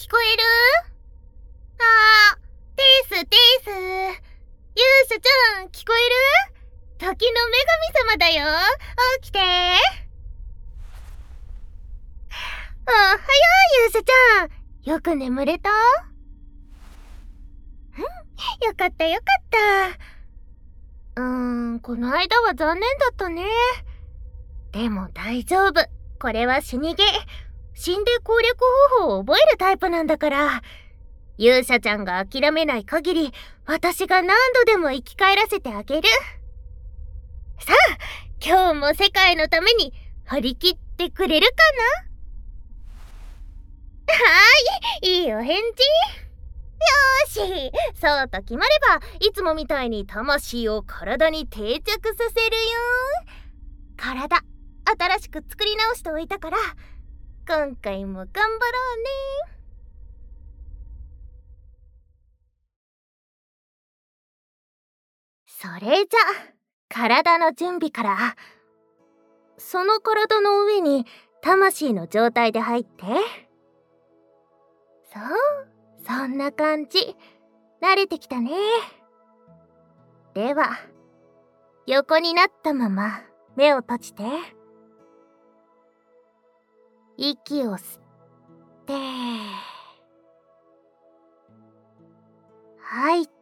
聞こえる？あー、テース。勇者ちゃん、聞こえる？時の女神様だよ。起きて。おはよう、勇者ちゃん。よく眠れた？よかった。この間は残念だったね。でも大丈夫。これは死にゲー。死んで攻略方法を覚えるタイプなんだから。勇者ちゃんが諦めない限り、私が何度でも生き返らせてあげる。さあ、今日も世界のために張り切ってくれるかな？いいお返事。よーし、そうと決まれば、いつもみたいに魂を体に定着させるよ。体、新しく作り直しておいたから、今回も頑張ろうね。それじゃ、体の準備から。その体の上に魂の状態で入って。そう、そんな感じ。慣れてきたね。では、横になったまま目を閉じて。息を吸って、吐いて。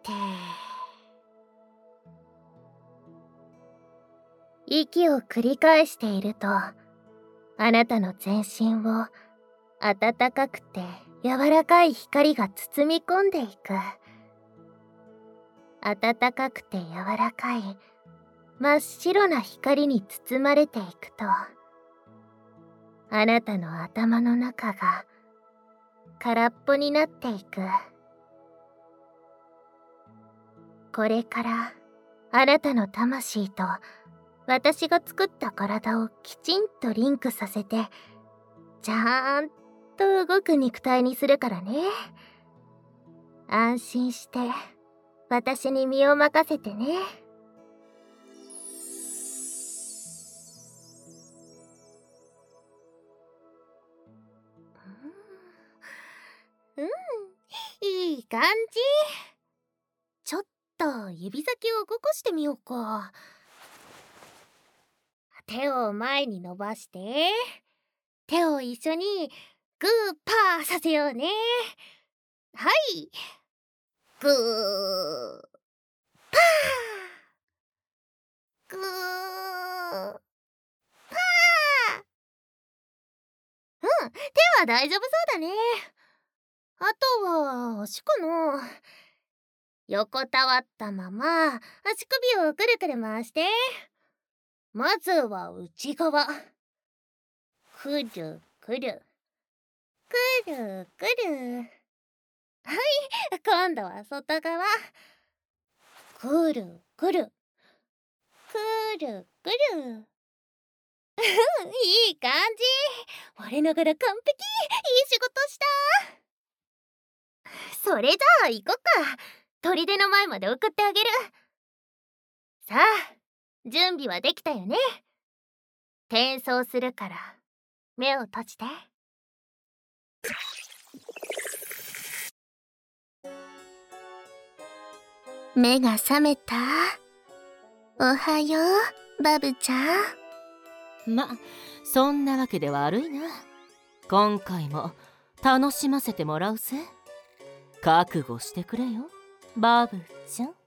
息を繰り返していると、あなたの全身を暖かくて柔らかい光が包み込んでいく。暖かくて柔らかい真っ白な光に包まれていくと、あなたの頭の中が空っぽになっていく。これからあなたの魂と私が作った体をきちんとリンクさせて、ちゃんと動く肉体にするからね。安心して私に身を任せてね。いい感じ。ちょっと指先を動かしてみようか。手を前に伸ばして、手を一緒にグーパーさせようね。はい、グーパー、グーパー。手は大丈夫そうだね。あとは足かな。横たわったまま足首をくるくる回して。まずは内側。くるくる。くるくる。はい、今度は外側。くるくる。くるくる。いい感じ。我ながら完璧。いい仕事した。それじゃあ行こっか。砦の前まで送ってあげる。さあ、準備はできたよね。転送するから目を閉じて。目が覚めた？おはよう、バブちゃん。 そんなわけで悪いな。今回も楽しませてもらうぜ。覚悟してくれよ、バブちゃん。